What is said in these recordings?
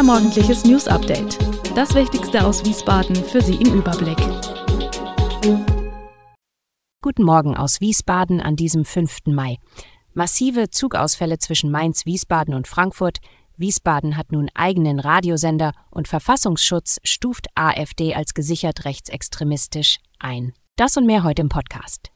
Unser morgendliches News-Update. Das Wichtigste aus Wiesbaden für Sie im Überblick. Guten Morgen aus Wiesbaden an diesem 5. Mai. Massive Zugausfälle zwischen Mainz, Wiesbaden und Frankfurt. Wiesbaden hat nun eigenen Radiosender und Verfassungsschutz stuft AfD als gesichert rechtsextremistisch ein. Das und mehr heute im Podcast.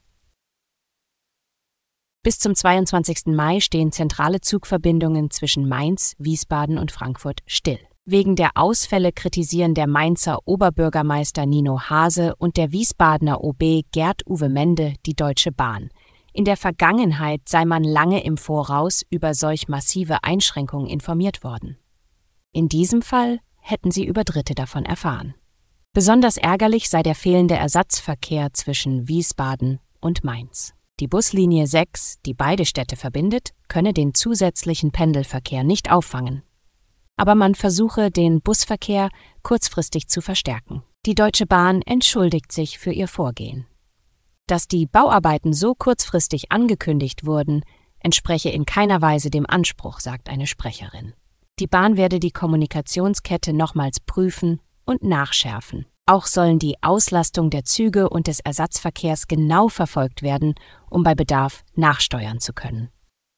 Bis zum 22. Mai stehen zentrale Zugverbindungen zwischen Mainz, Wiesbaden und Frankfurt still. Wegen der Ausfälle kritisieren der Mainzer Oberbürgermeister Nino Hase und der Wiesbadener OB Gerd-Uwe Mende die Deutsche Bahn. In der Vergangenheit sei man lange im Voraus über solch massive Einschränkungen informiert worden. In diesem Fall hätten sie über Dritte davon erfahren. Besonders ärgerlich sei der fehlende Ersatzverkehr zwischen Wiesbaden und Mainz. Die Buslinie 6, die beide Städte verbindet, könne den zusätzlichen Pendelverkehr nicht auffangen. Aber man versuche, den Busverkehr kurzfristig zu verstärken. Die Deutsche Bahn entschuldigt sich für ihr Vorgehen. Dass die Bauarbeiten so kurzfristig angekündigt wurden, entspreche in keiner Weise dem Anspruch, sagt eine Sprecherin. Die Bahn werde die Kommunikationskette nochmals prüfen und nachschärfen. Auch sollen die Auslastung der Züge und des Ersatzverkehrs genau verfolgt werden, um bei Bedarf nachsteuern zu können.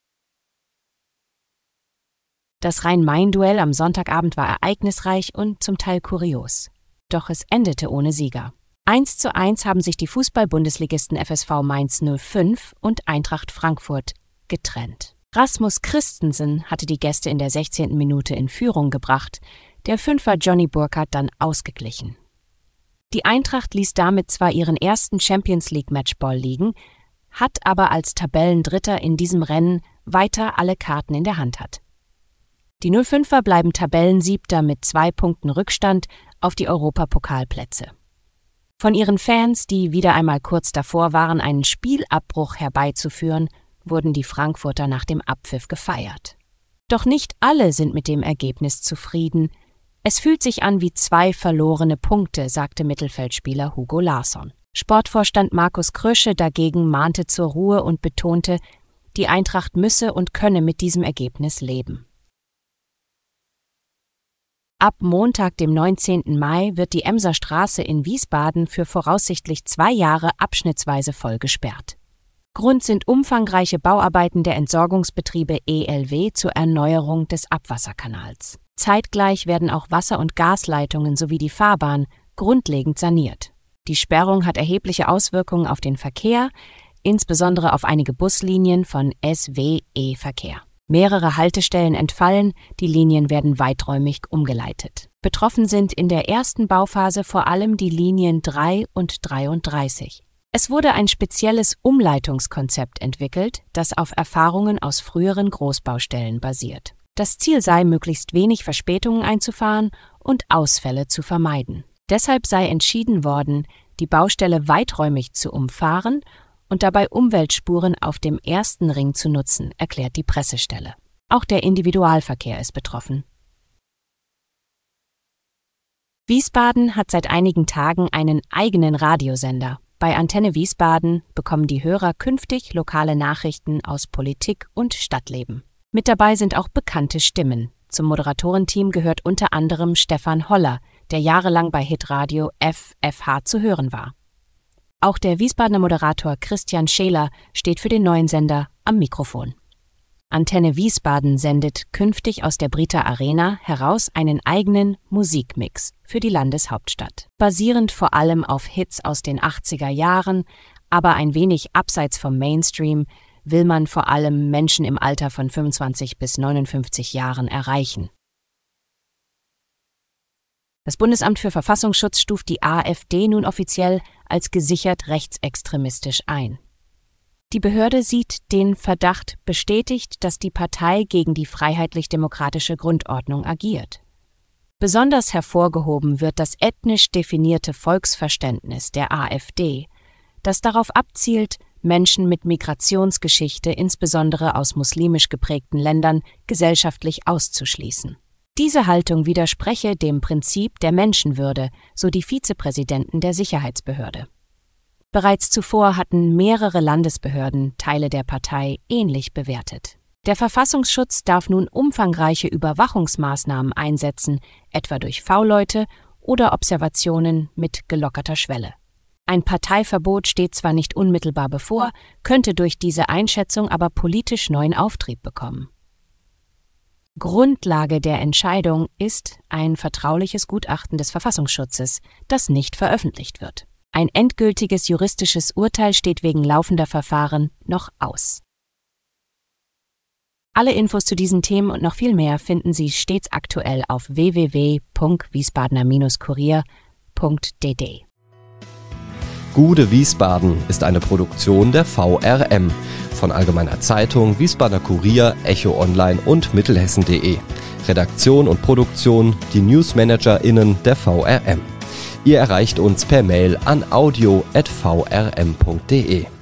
Das Rhein-Main-Duell am Sonntagabend war ereignisreich und zum Teil kurios. Doch es endete ohne Sieger. 1:1 haben sich die Fußball-Bundesligisten FSV Mainz 05 und Eintracht Frankfurt getrennt. Rasmus Christensen hatte die Gäste in der 16. Minute in Führung gebracht, der Fünfer Johnny Burkhardt dann ausgeglichen. Die Eintracht ließ damit zwar ihren ersten Champions-League-Matchball liegen, hat aber als Tabellendritter in diesem Rennen weiter alle Karten in der Hand hat. Die 05er bleiben Tabellensiebter mit 2 Punkten Rückstand auf die Europapokalplätze. Von ihren Fans, die wieder einmal kurz davor waren, einen Spielabbruch herbeizuführen, wurden die Frankfurter nach dem Abpfiff gefeiert. Doch nicht alle sind mit dem Ergebnis zufrieden. Es fühlt sich an wie 2 verlorene Punkte, sagte Mittelfeldspieler Hugo Larsson. Sportvorstand Markus Krösche dagegen mahnte zur Ruhe und betonte, die Eintracht müsse und könne mit diesem Ergebnis leben. Ab Montag, dem 19. Mai, wird die Emser Straße in Wiesbaden für voraussichtlich 2 Jahre abschnittsweise voll gesperrt. Grund sind umfangreiche Bauarbeiten der Entsorgungsbetriebe ELW zur Erneuerung des Abwasserkanals. Zeitgleich werden auch Wasser- und Gasleitungen sowie die Fahrbahn grundlegend saniert. Die Sperrung hat erhebliche Auswirkungen auf den Verkehr, insbesondere auf einige Buslinien von SWE-Verkehr. Mehrere Haltestellen entfallen, die Linien werden weiträumig umgeleitet. Betroffen sind in der ersten Bauphase vor allem die Linien 3 und 33. Es wurde ein spezielles Umleitungskonzept entwickelt, das auf Erfahrungen aus früheren Großbaustellen basiert. Das Ziel sei, möglichst wenig Verspätungen einzufahren und Ausfälle zu vermeiden. Deshalb sei entschieden worden, die Baustelle weiträumig zu umfahren und dabei Umweltspuren auf dem ersten Ring zu nutzen, erklärt die Pressestelle. Auch der Individualverkehr ist betroffen. Wiesbaden hat seit einigen Tagen einen eigenen Radiosender. Bei Antenne Wiesbaden bekommen die Hörer künftig lokale Nachrichten aus Politik und Stadtleben. Mit dabei sind auch bekannte Stimmen. Zum Moderatorenteam gehört unter anderem Stefan Holler, der jahrelang bei Hitradio FFH zu hören war. Auch der Wiesbadener Moderator Christian Scheler steht für den neuen Sender am Mikrofon. Antenne Wiesbaden sendet künftig aus der Brita Arena heraus einen eigenen Musikmix für die Landeshauptstadt. Basierend vor allem auf Hits aus den 80er Jahren, aber ein wenig abseits vom Mainstream, will man vor allem Menschen im Alter von 25 bis 59 Jahren erreichen. Das Bundesamt für Verfassungsschutz stuft die AfD nun offiziell als gesichert rechtsextremistisch ein. Die Behörde sieht den Verdacht bestätigt, dass die Partei gegen die freiheitlich-demokratische Grundordnung agiert. Besonders hervorgehoben wird das ethnisch definierte Volksverständnis der AfD, das darauf abzielt, Menschen mit Migrationsgeschichte, insbesondere aus muslimisch geprägten Ländern, gesellschaftlich auszuschließen. Diese Haltung widerspreche dem Prinzip der Menschenwürde, so die Vizepräsidenten der Sicherheitsbehörde. Bereits zuvor hatten mehrere Landesbehörden Teile der Partei ähnlich bewertet. Der Verfassungsschutz darf nun umfangreiche Überwachungsmaßnahmen einsetzen, etwa durch V-Leute oder Observationen mit gelockerter Schwelle. Ein Parteiverbot steht zwar nicht unmittelbar bevor, könnte durch diese Einschätzung aber politisch neuen Auftrieb bekommen. Grundlage der Entscheidung ist ein vertrauliches Gutachten des Verfassungsschutzes, das nicht veröffentlicht wird. Ein endgültiges juristisches Urteil steht wegen laufender Verfahren noch aus. Alle Infos zu diesen Themen und noch viel mehr finden Sie stets aktuell auf www.wiesbadener-kurier.de. Gude Wiesbaden ist eine Produktion der VRM von Allgemeiner Zeitung, Wiesbadener Kurier, Echo Online und Mittelhessen.de. Redaktion und Produktion die NewsmanagerInnen der VRM. Ihr erreicht uns per Mail an audio@vrm.de.